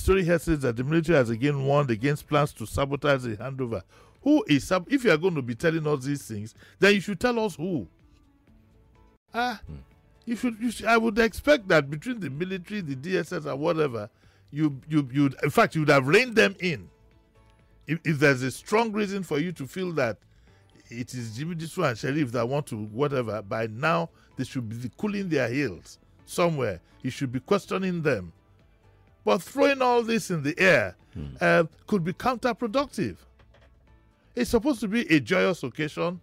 story here says that the military has again warned against plans to sabotage the handover. Who is if you are going to be telling us these things, then you should tell us who. You should. I would expect that between the military, the DSS, and whatever, you'd in fact, you would have reined them in. If there's a strong reason for you to feel that it is Jimmy Disu and Sheriff that want to whatever, by now they should be cooling their heels somewhere. You should be questioning them. But throwing all this in the air could be counterproductive. It's supposed to be a joyous occasion.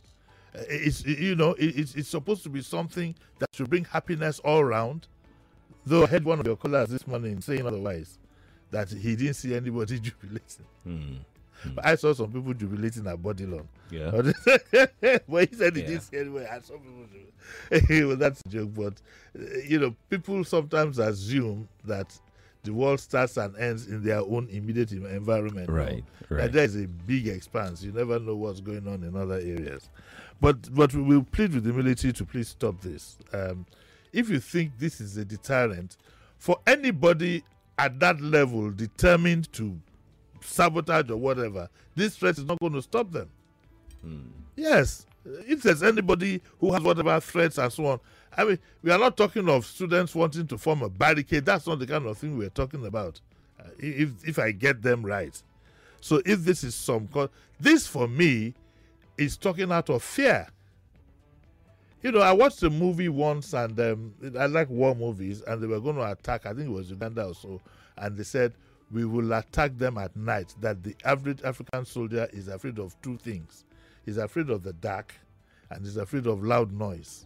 It's supposed to be something that should bring happiness all around. Though I heard one of your callers this morning saying otherwise, that he didn't see anybody jubilating. But I saw some people jubilating at Bodilon. Yeah. But he said he didn't see anybody. I saw people jubilating. Well, that's a joke. But, people sometimes assume that the world starts and ends in their own immediate environment. Right. That there is a big expanse. You never know what's going on in other areas. But we will plead with the military to please stop this. If you think this is a deterrent, for anybody at that level determined to sabotage or whatever, this threat is not going to stop them. Yes. If there's anybody who has whatever threats and so on, I mean, we are not talking of students wanting to form a barricade. That's not the kind of thing we're talking about, if I get them right. So if this is this for me is talking out of fear. I watched a movie once, and I like war movies, and they were going to attack, I think it was Uganda or so, and they said, we will attack them at night. That the average African soldier is afraid of two things. He's afraid of the dark, and he's afraid of loud noise.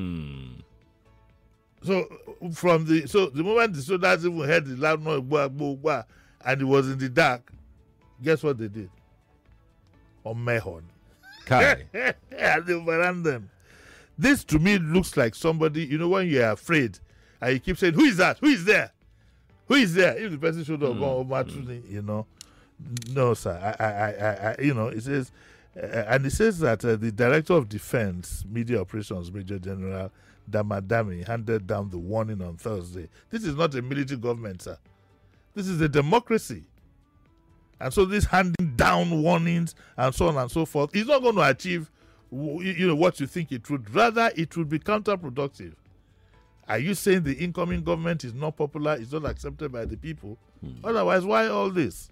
So the moment the soldiers even heard the loud noise, blah, blah, blah, and it was in the dark, guess what they did? On Mehon. Kai. And they overran them. This to me looks like somebody, when you're afraid and you keep saying, who is that? Who is there? Who is there? If the person should have gone over to me, no, sir. It says, and it says that the Director of Defense Media Operations, Major General Damadami, handed down the warning on Thursday. This is not a military government, sir. This is a democracy. And so this handing down warnings and so on and so forth is not going to achieve what you think it would. Rather, it would be counterproductive. Are you saying the incoming government is not popular, is not accepted by the people? Otherwise, why all this?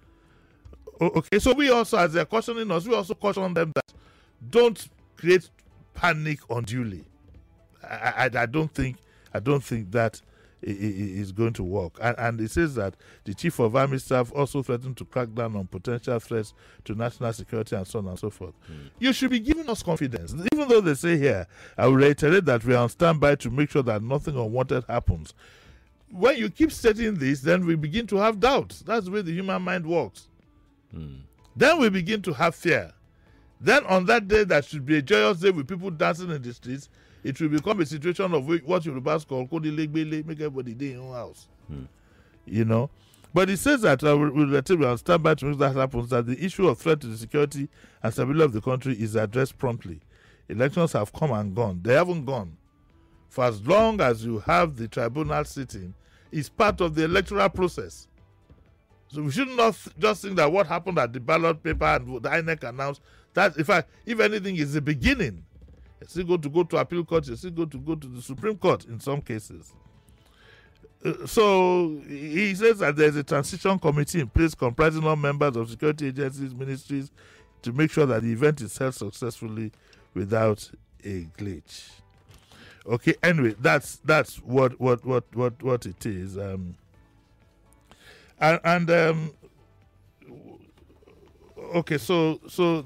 Okay, so we also, as they're cautioning us, we also caution them that don't create panic unduly. I don't think that is going to work. And it says that the Chief of Army Staff also threatened to crack down on potential threats to national security and so on and so forth. You should be giving us confidence. Even though they say here, I will reiterate that we are on standby to make sure that nothing unwanted happens. When you keep stating this, then we begin to have doubts. That's the way the human mind works. Then we begin to have fear. Then on that day that should be a joyous day with people dancing in the streets, it will become a situation of what Yorubas call Kodi Legbele, make everybody day in your house. But it says that we'll on standby to make that happens, that the issue of threat to the security and stability of the country is addressed promptly. Elections have come and gone. They haven't gone. For as long as you have the tribunal sitting, it's part of the electoral process. So we should not just think that what happened at the ballot paper and the INEC announced, that in fact, if anything, is the beginning. You're still going to go to appeal court, you're still going to go to the Supreme Court in some cases. So he says that there's a transition committee in place comprising all members of security agencies, ministries, to make sure that the event is held successfully without a glitch. Okay, anyway, that's what it is. Okay, so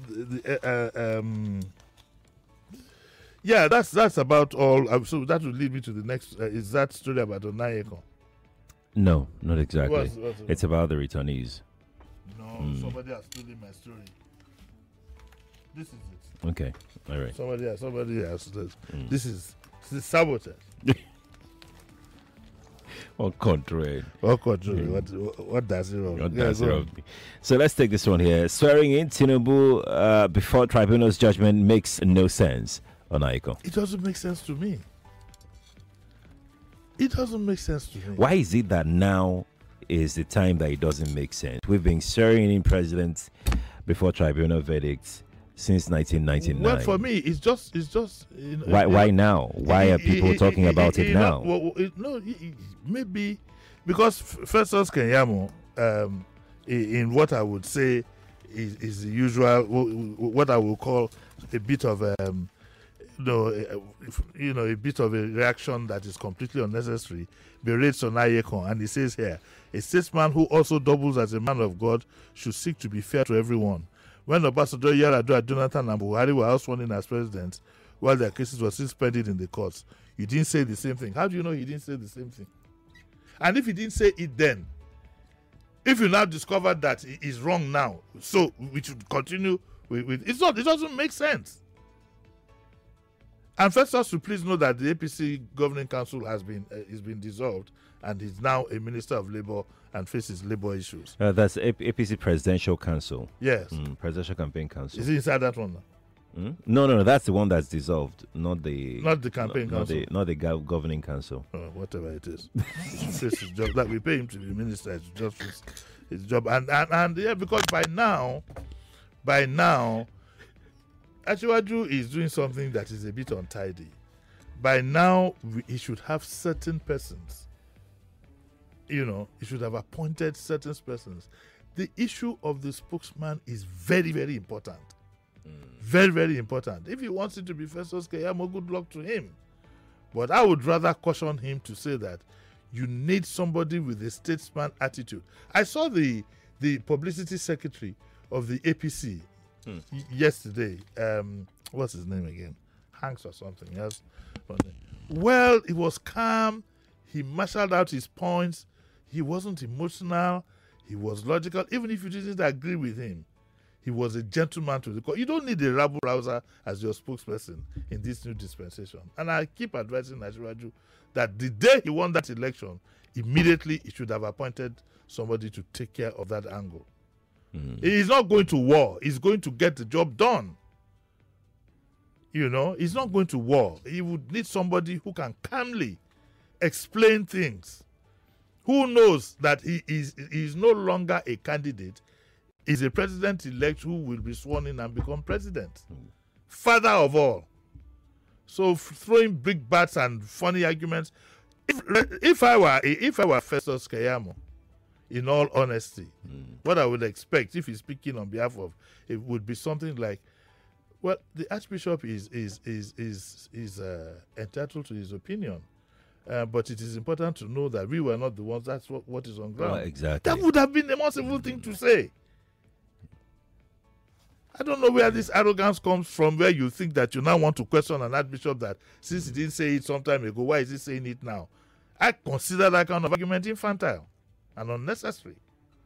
yeah, that's about all. So that will lead me to the next. Is that story about Onayekon? No, not exactly. What's it's about the returnees. No, somebody has stolen my story. This is it. Okay, all right. Somebody has. This is sabotage. What contrary? What does it wrong? So let's take this one here. Swearing in Tinubu before tribunal's judgment makes no sense. Onayekon. It doesn't make sense to me. Why is it that now is the time that it doesn't make sense. We've been swearing in presidents before tribunal verdicts since 1999. Well, for me, it's just why now? Why are people talking about it now? Maybe because Festus Keyamo, in what I would say is the usual, what I will call a bit of a bit of a reaction that is completely unnecessary, berates Onayekon, and he says here, a statesman who also doubles as a man of God should seek to be fair to everyone. When Obasanjo, Yar'Adua, Jonathan, and Buhari were sworn in as presidents, while their cases were still pending in the courts, you didn't say the same thing. How do you know he didn't say the same thing? And if he didn't say it then, if you now discover that he is wrong now, so we should continue with it doesn't make sense. And first us to please know that the APC governing council has been dissolved, and he's now a minister of labor and faces labor issues. That's APC Presidential Council. Yes. Presidential Campaign Council. Is he inside that one now? No, that's the one that's dissolved, not the campaign council, not the governing council. Whatever it is, it's his job. That we pay him to be minister. It's just his job, and yeah, because by now, Asiwaju is doing something that is a bit untidy. By now, he should have certain persons. He should have appointed certain persons. The issue of the spokesman is very, very important. Very, very important. If he wants it to be Festus Keyamo, good luck to him. But I would rather caution him to say that you need somebody with a statesman attitude. I saw the publicity secretary of the APC yesterday. What's his name again? Hanks or something. Yes. Well, he was calm. He marshaled out his points. He wasn't emotional. He was logical. Even if you didn't agree with him, he was a gentleman to the court. You don't need a rabble-rouser as your spokesperson in this new dispensation. And I keep advising Asiwaju that the day he won that election, immediately he should have appointed somebody to take care of that angle. He's not going to war. He's going to get the job done. He's not going to war. He would need somebody who can calmly explain things, who knows that he is no longer a candidate. Is a president-elect who will be sworn in and become president. Father of all. So throwing big bats and funny arguments. If I were Festus Keyamo, in all honesty, what I would expect if he's speaking on behalf of, it would be something like, well, the Archbishop is entitled to his opinion. But it is important to know that we were not the ones. That's what is on ground. Exactly. That would have been the most civil thing to say. I don't know where this arrogance comes from, where you think that you now want to question an archbishop that since he didn't say it some time ago, why is he saying it now? I consider that kind of argument infantile and unnecessary.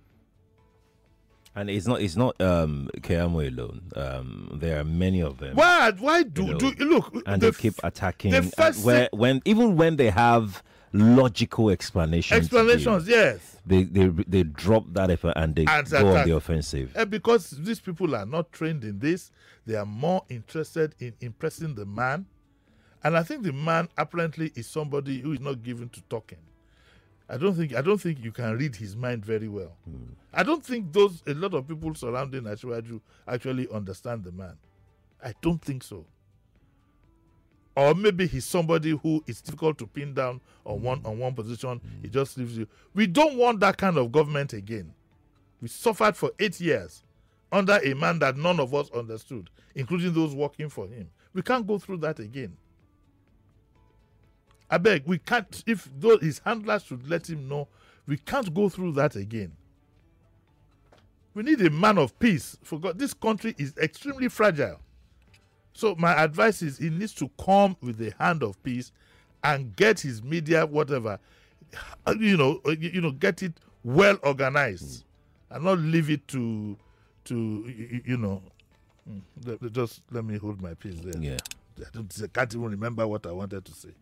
And it's not Keyamo alone. There are many of them. Why do look? And they keep attacking. When they have logical explanations, yes, they drop that effort and they go on the offensive. Because these people are not trained in this, they are more interested in impressing the man, and I think the man apparently is somebody who is not given to talking. I don't think you can read his mind very well. I don't think a lot of people surrounding Asiwaju actually understand the man. I don't think so. Or maybe he's somebody who is difficult to pin down on one position. He just leaves you. We don't want that kind of government again. We suffered for 8 years under a man that none of us understood, including those working for him. We can't go through that again. I beg, we can't. If his handlers should let him know, we can't go through that again. We need a man of peace. For God, this country is extremely fragile. So my advice is he needs to come with a hand of peace and get his media, whatever, get it well organized and not leave it to just let me hold my peace there. Yeah. I can't even remember what I wanted to say.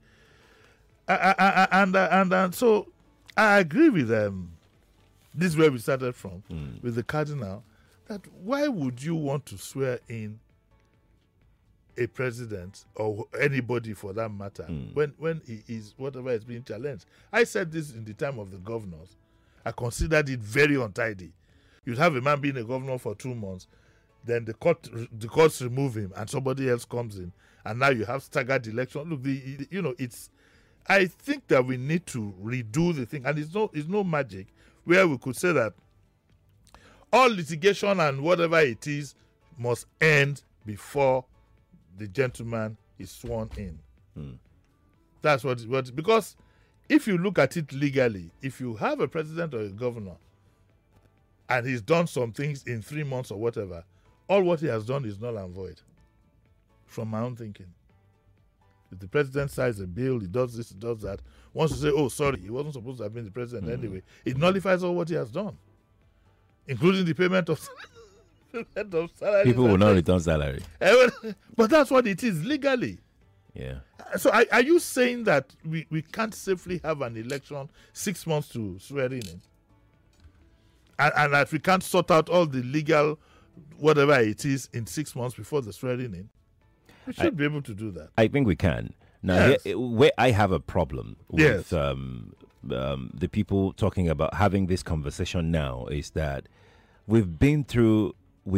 And so I agree with this is where we started from, with the cardinal, that why would you want to swear in a president or anybody for that matter when he is whatever is being challenged? I said this in the time of the governors. I considered it very untidy. You'd have a man being a governor for 2 months, then the courts remove him, and somebody else comes in, and now you have staggered election. Look, it's. I think that we need to redo the thing, and it's no magic where we could say that all litigation and whatever it is must end before the gentleman is sworn in. That's what because if you look at it legally, if you have a president or a governor and he's done some things in 3 months or whatever, all what he has done is null and void. From my own thinking. If the president signs a bill, he does this, he does that. Once you say, oh, sorry, he wasn't supposed to have been the president anyway, it nullifies all what he has done, including the payment of salary. People will not return salary. But that's what it is legally. Yeah. So are you saying that we can't safely have an election 6 months to swearing in? And that we can't sort out all the legal whatever it is in 6 months before the swearing in? We should be able to do that. I think we can. Now, Yes. where I have a problem with Yes. The people talking about having this conversation now is that we've been through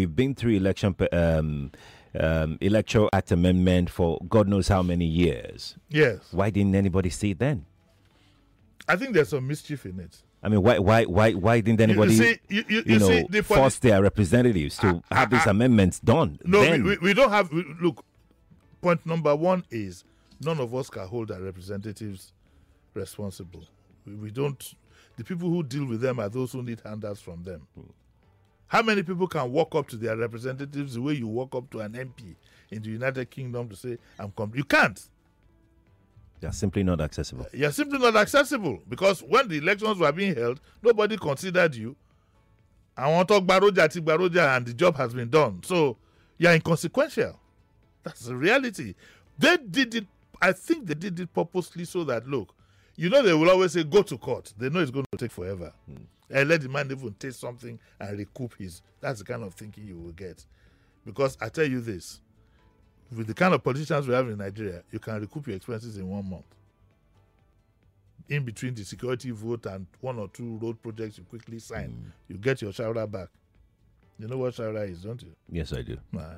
Electoral Act amendment for God knows how many years. Yes. Why didn't anybody see it then? I think there's some mischief in it. I mean, why didn't anybody You see, the force their representatives to have these amendments done? No, then? we don't have. Look, point number one is none of us can hold our representatives responsible. We don't. The people who deal with them are those who need handouts from them. How many people can walk up to their representatives the way you walk up to an MP in the United Kingdom to say, I'm coming? You can't. They're simply not accessible. You're simply not accessible because when the elections were being held, nobody considered you. I want to talk Baroja, and the job has been done. So you're inconsequential. That's the reality. They did it. I think they did it purposely so that, look, they will always say, go to court. They know it's going to take forever. And let the man even taste something and recoup his. That's the kind of thinking you will get. Because I tell you this, with the kind of politicians we have in Nigeria, you can recoup your expenses in 1 month. In between the security vote and 1 or 2 road projects you quickly sign, you get your shawara back. You know what shawara is, don't you? Yes, I do. Yeah.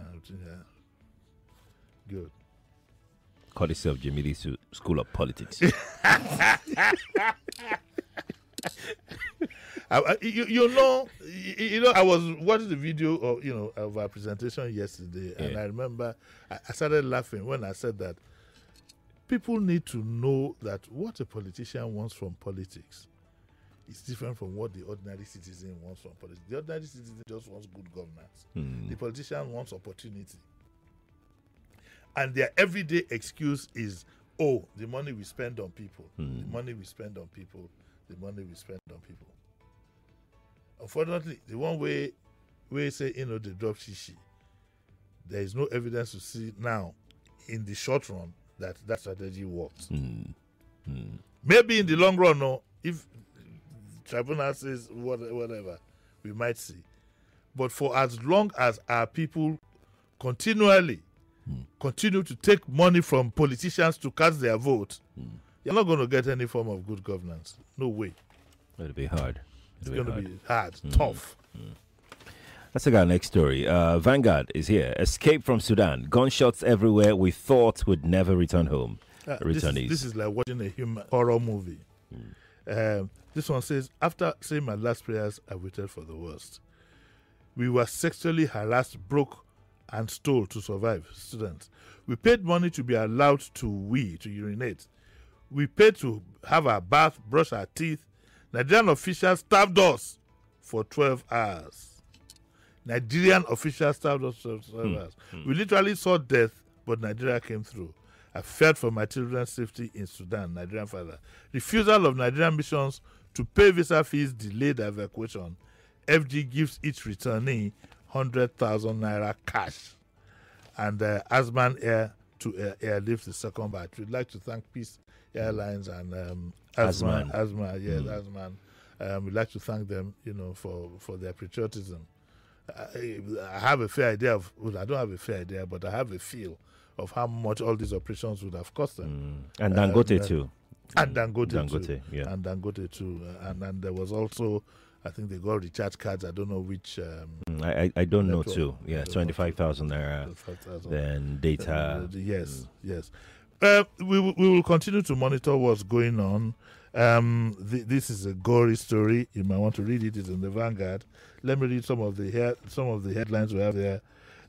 Good. Courtesy of Jemili School of Politics. I was watching the video of our presentation yesterday, and I remember I started laughing when I said that people need to know that what a politician wants from politics is different from what the ordinary citizen wants from politics. The ordinary citizen just wants good governance. The politician wants opportunity. And their everyday excuse is, oh, the money we spend on people, the money we spend on people, the money we spend on people. Unfortunately, the one way say, they drop shishi, there is no evidence to see now in the short run that strategy works. Maybe in the long run, no, if tribunal says whatever, we might see. But for as long as our people continue to take money from politicians to cast their vote, you're not going to get any form of good governance. No way. It'll be hard. It's going to be hard, tough. Let's take our next story. Vanguard is here. Escape from Sudan. Gunshots everywhere. We thought would never return home. Returnees. This is like watching a human horror movie. This one says, after saying my last prayers, I waited for the worst. We were sexually harassed, broke, and stole to survive. Students. We paid money to be allowed to urinate. We paid to have our bath, brush our teeth. Nigerian officials stabbed us for 12 hours. Nigerian officials stabbed us for 12 hours. We literally saw death, but Nigeria came through. I feared for my children's safety in Sudan, Nigerian father. Refusal of Nigerian missions to pay visa fees delayed evacuation. FG gives each returnee 100,000 naira cash. And Azman Air to airlift the second batch. We'd like to thank Peace Airlines and Azman. Azman. We'd like to thank them, for their patriotism. I have a fair idea of, I don't have a fair idea, but I have a feel of how much all these operations would have cost them. And Dangote too. And Dangote too. Yeah. And Dangote too. And there was also, I think they got recharge cards. I don't know which. I don't know network. too. Yeah, 25,000 naira. 25,000. Then data. Yes. We will continue to monitor what's going on. This is a gory story. You might want to read it. It's in the Vanguard. Let me read some of the headlines we have there.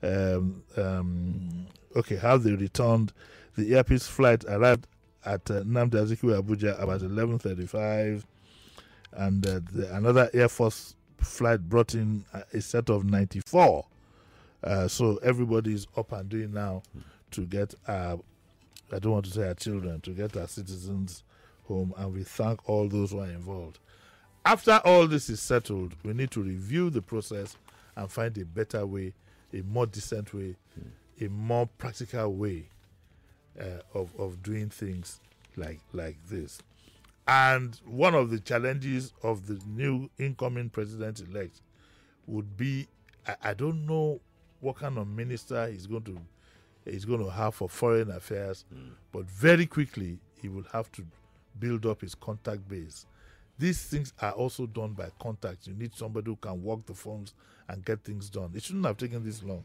Okay, how they returned. The Air Peace flight arrived at Nnamdi Azikiwe, Abuja about 11:35, and another Air Force flight brought in a set of 94. So everybody is up and doing now to get I don't want to say our children, to get our citizens home, and we thank all those who are involved. After all this is settled, we need to review the process and find a better way, a more decent way, a more practical way of doing things like this. And one of the challenges of the new incoming president-elect would be, I don't know what kind of minister he's going to have for foreign affairs, but very quickly he will have to build up his contact base. These things are also done by contacts. You need somebody who can walk the phones and get things done. It shouldn't have taken this long.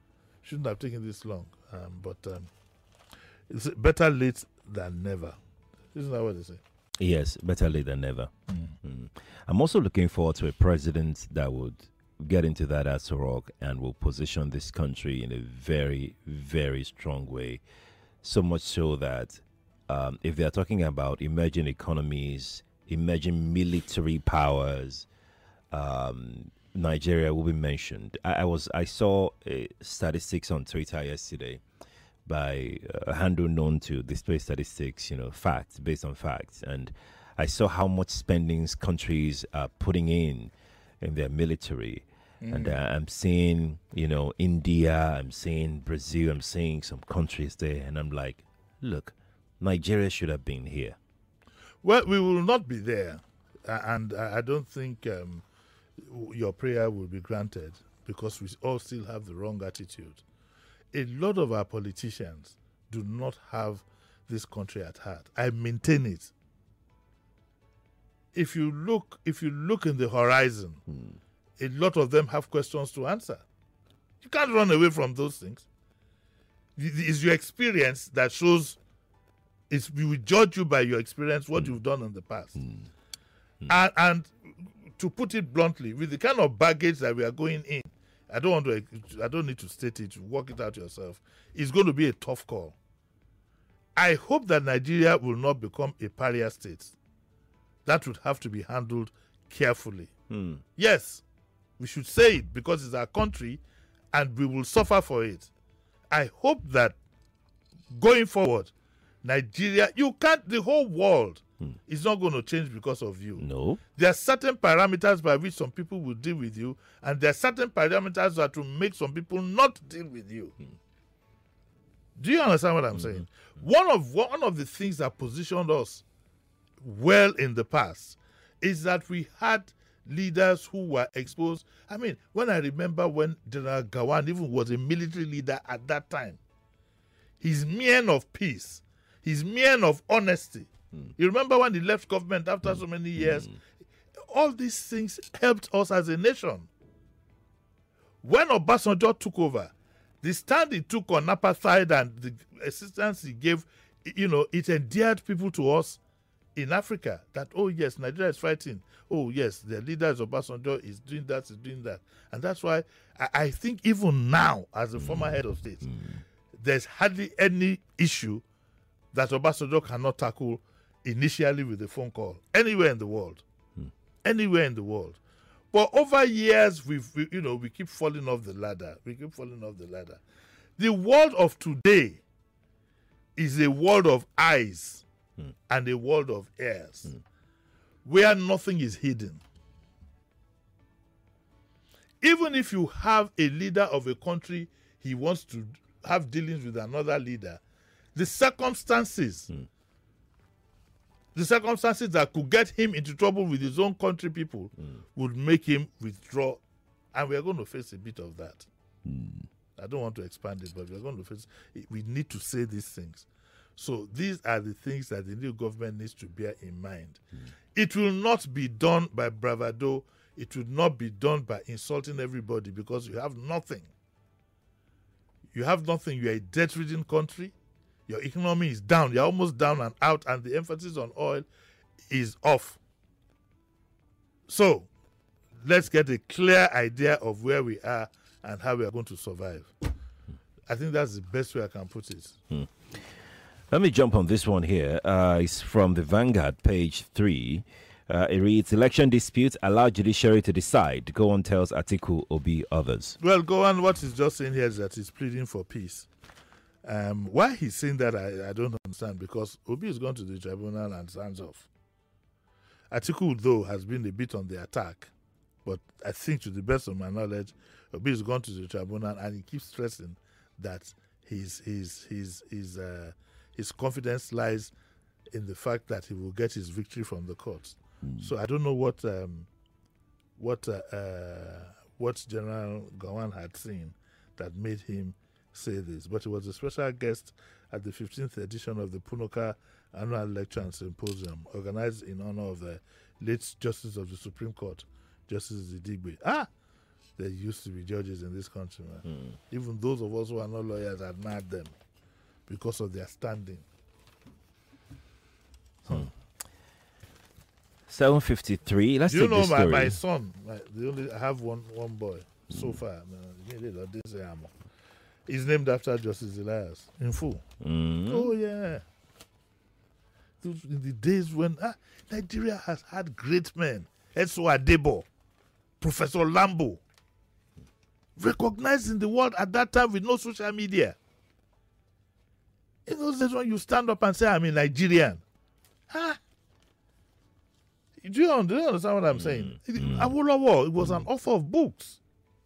But it's better late than never. Isn't that what they say? Yes, better late than never. I'm also looking forward to a president that would get into that Aso Rock and will position this country in a very, very strong way. So much so that if they are talking about emerging economies, emerging military powers, Nigeria will be mentioned. I saw statistics on Twitter yesterday by a handle known to display statistics, facts, based on facts. And I saw how much spendings countries are putting in their military. And I'm seeing, India, I'm seeing Brazil, I'm seeing some countries there. And I'm like, look, Nigeria should have been here. Well, we will not be there. And I don't think your prayer will be granted, because we all still have the wrong attitude. A lot of our politicians do not have this country at heart. I maintain it. If you look in the horizon, a lot of them have questions to answer. You can't run away from those things. It's your experience that shows. We will judge you by your experience, what you've done in the past. And to put it bluntly, with the kind of baggage that we are going in, I don't need to state it. Work it out yourself. It's going to be a tough call. I hope that Nigeria will not become a pariah state. That would have to be handled carefully. Yes, we should say it because it's our country and we will suffer for it. I hope that going forward, Nigeria, the whole world is not going to change because of you. No. There are certain parameters by which some people will deal with you, and there are certain parameters that will make some people not deal with you. Do you understand what I'm saying? One of the things that positioned us well in the past is that we had leaders who were exposed. I mean, when I remember when General Gawan even was a military leader at that time, his mien of peace, his mien of honesty. You remember when he left government after so many years? All these things helped us as a nation. When Obasanjo took over, the stand he took on apartheid and the assistance he gave, it endeared people to us in Africa that, oh yes, Nigeria is fighting. Oh yes, the leader is Obasanjo, is doing that. And that's why I think even now, as a former head of state, there's hardly any issue that Obasanjo cannot tackle initially with a phone call anywhere in the world. But over years, we keep falling off the ladder. The world of today is a world of eyes and a world of ears, where nothing is hidden. Even if you have a leader of a country, he wants to have dealings with another leader, the circumstances that could get him into trouble with his own country people would make him withdraw. And we are going to face a bit of that. I don't want to expand it, but we are going to face it. We need to say these things. So these are the things that the new government needs to bear in mind. It will not be done by bravado. It will not be done by insulting everybody because you have nothing. You have nothing. You're a debt-ridden country. Your economy is down. You're almost down and out, and the emphasis on oil is off. So let's get a clear idea of where we are and how we are going to survive. I think that's the best way I can put it. Let me jump on this one here. It's from the Vanguard, page 3. It reads, election disputes allow judiciary to decide. Go on, tells Atiku Obi others. Well, go on. What he's just saying here is that he's pleading for peace. Why he's saying that, I don't understand, because Obi is going to the tribunal and stands off. Atiku, though, has been a bit on the attack, but I think, to the best of my knowledge, Obi is going to the tribunal, and he keeps stressing that his confidence lies in the fact that he will get his victory from the courts. So I don't know what General Gowon had seen that made him say this, but he was a special guest at the 15th edition of the Punoka Annual Lecture and Symposium, organized in honor of the late Justice of the Supreme Court, Justice Zidigbe. There used to be judges in this country, man. Even those of us who are not lawyers admired them because of their standing. 7:53. Let's take this story. My son, I have one boy so far. He's named after Justice Elias in full. Oh, yeah. In the days when Nigeria has had great men, Eso Adebo, Professor Lambo, recognized in the world at that time with no social media. In those days when you stand up and say, I'm a Nigerian. Do you understand what I'm saying? Awolowo, it was an author of books.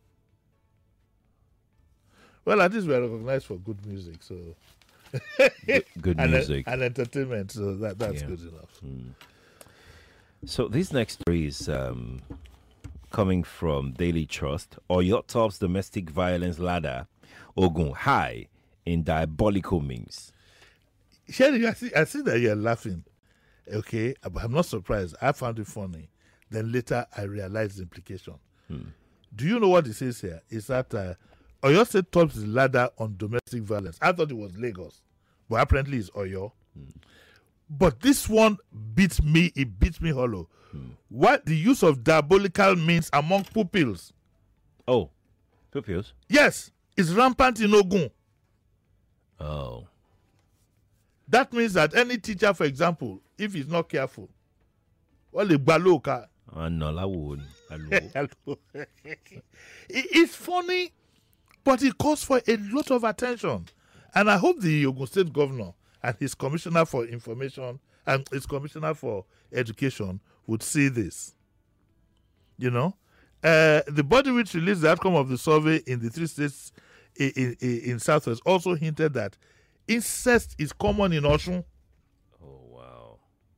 Well, at least we are recognized for good music, so good music and entertainment. So that's good enough. So this next story is coming from Daily Trust. Oyo tops domestic violence ladder, Ogun high in diabolical means. Sherry, I see that you're laughing. Okay, but I'm not surprised. I found it funny. Then later I realized the implication. Do you know what it says here? It's that Oyo State tops the ladder on domestic violence. I thought it was Lagos, but apparently it's Oyo. But this one beats me. It beats me hollow. What the use of diabolical means among pupils? Oh, pupils? Yes, it's rampant in Ogun. Oh. That means that any teacher, for example, if he's not careful, it's funny, but it calls for a lot of attention. And I hope the Ogun State governor and his commissioner for information and his commissioner for education would see this. The body which released the outcome of the survey in the 3 states in Southwest also hinted that incest is common in Osun. Oh, wow.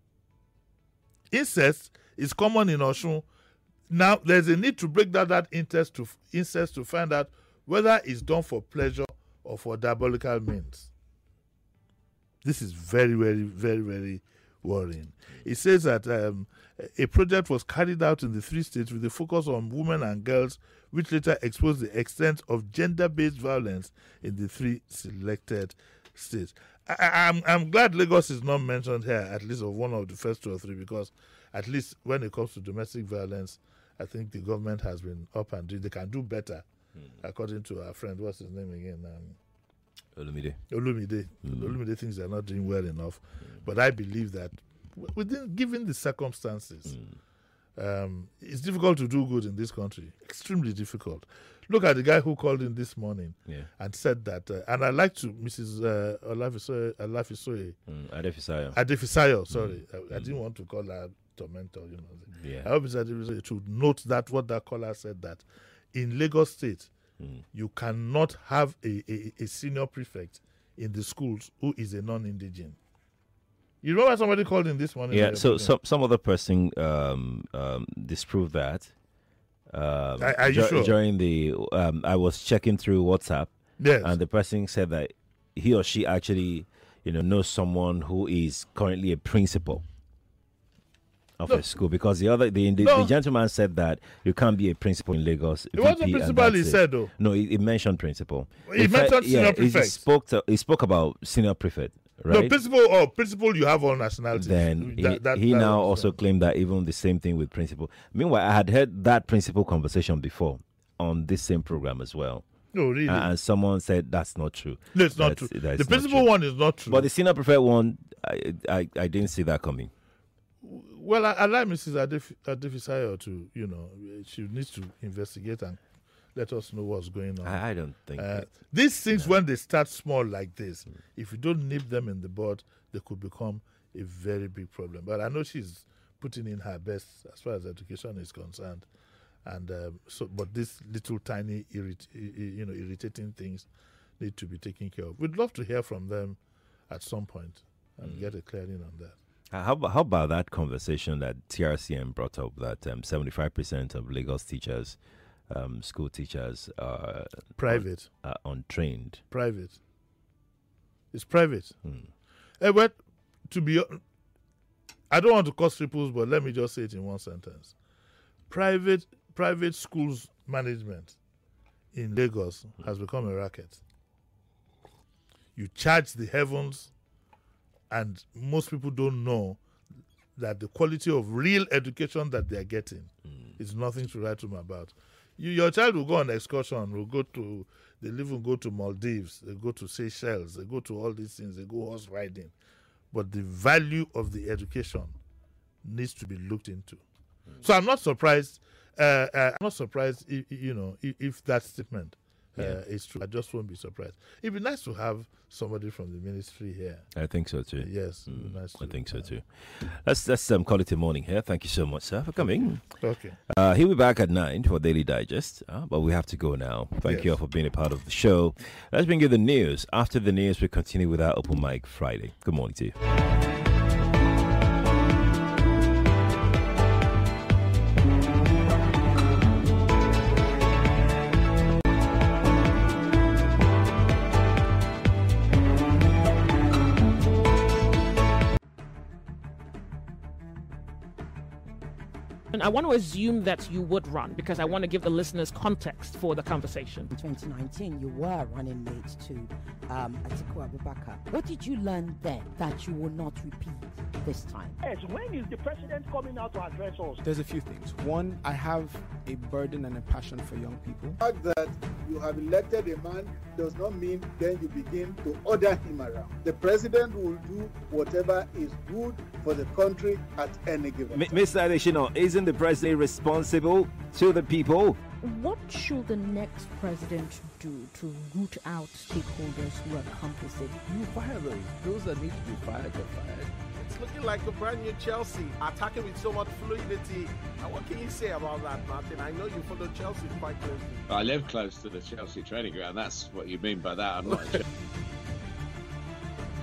Incest is common in Osun. Now, there's a need to break down that incest to find out whether it's done for pleasure or for diabolical means. This is very, very, very, very worrying. It says that a project was carried out in the 3 states with a focus on women and girls, which later exposed the extent of gender-based violence in the 3 selected states. I'm glad Lagos is not mentioned here, at least of one of the first 2 or 3, because at least when it comes to domestic violence, I think the government has been up and doing. They can do better, according to our friend. What's his name again? Olumide. Olumide thinks they're not doing well enough, but I believe that given the circumstances, it's difficult to do good in this country. Extremely difficult. Look at the guy who called in this morning and said that, and I like to Mrs. Alafisoye. Adefisayo, sorry. I didn't want to call her Tormentor, I hope Mrs. Adefisayo should note that what that caller said, that in Lagos State, you cannot have a senior prefect in the schools who is a non-indigene. You remember somebody called in this morning? Yeah, so some other person disproved that. Are you sure? During the, I was checking through WhatsApp, yes, and the person said that he or she actually, know someone who is currently a principal of a school? Because the gentleman said that you can't be a principal in Lagos. It wasn't principal, he said, though. No, he mentioned principal. He mentioned senior prefect. He spoke about senior prefect. Right? No, principal, you have all nationalities. Then he now also claimed that even the same thing with principal. Meanwhile, I had heard that principal conversation before on this same program as well. No, really? And someone said that's not true. No, it's not true. The principal one is not true. But the senior prefect one, I didn't see that coming. Well, I like Mrs. Adefisayo to, she needs to investigate and let us know what's going on. I don't think. These things, when they start small like this, if you don't nip them in the bud, they could become a very big problem. But I know she's putting in her best as far as education is concerned. And but these little tiny irritating things need to be taken care of. We'd love to hear from them at some point and get a clearing on that. How about that conversation that TRCM brought up, that 75% of Lagos teachers, school teachers, are private, untrained? Private. It's private. But I don't want to cause ripples, but let me just say it in one sentence. Private schools management in Lagos has become a racket. You charge the heavens, and most people don't know that the quality of real education that they're getting is nothing to write home about. Your child will go on excursion, they'll even go to Maldives, they go to Seychelles, they go to all these things, they go horse riding. But the value of the education needs to be looked into. So I'm not surprised. If that statement is true. I just won't be surprised. It'd be nice to have somebody from the ministry here. I think so too. Yes, nice. I think so too. Let's call it a morning here. Thank you so much, sir, for coming. Okay. He'll be back at 9 for Daily Digest, but we have to go now. Thank you all for being a part of the show. Let's bring you the news. After the news, we continue with our Open Mic Friday. Good morning to you. I want to assume that you would run because I want to give the listeners context for the conversation. In 2019, you were running mate to Atiku Abubakar. What did you learn then that you will not repeat this time? Yes, when is the president coming out to address us? There's a few things. One, I have a burden and a passion for young people. The fact that you have elected a man does not mean then you begin to order him around. The president will do whatever is good for the country at any given time. Mr. Adeshino, isn't the president responsible to the people? What should the next president do to root out stakeholders who are complicit? You fire those that need to be fired are fired. It's looking like a brand new Chelsea, attacking with so much fluidity. And what can you say about that, Martin? I know you follow Chelsea quite closely. I live close to the Chelsea training ground. That's what you mean by that. I'm not sure.